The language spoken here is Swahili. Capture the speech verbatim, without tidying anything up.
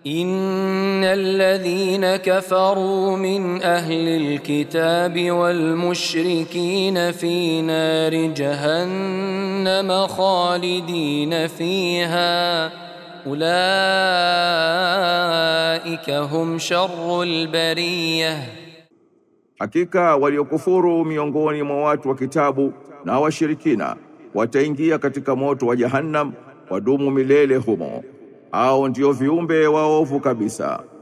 إن الذين كفروا من أهل الكتاب والمشركين في نار جهنم خالدين فيها أولئك هم شر البرية. Hakika waliokufuru miongoni mwa watu wa kitabu na washirikina wataingia katika moto wa Jahannam wadumu milele humo. Hao ndio viumbe waovu kabisa.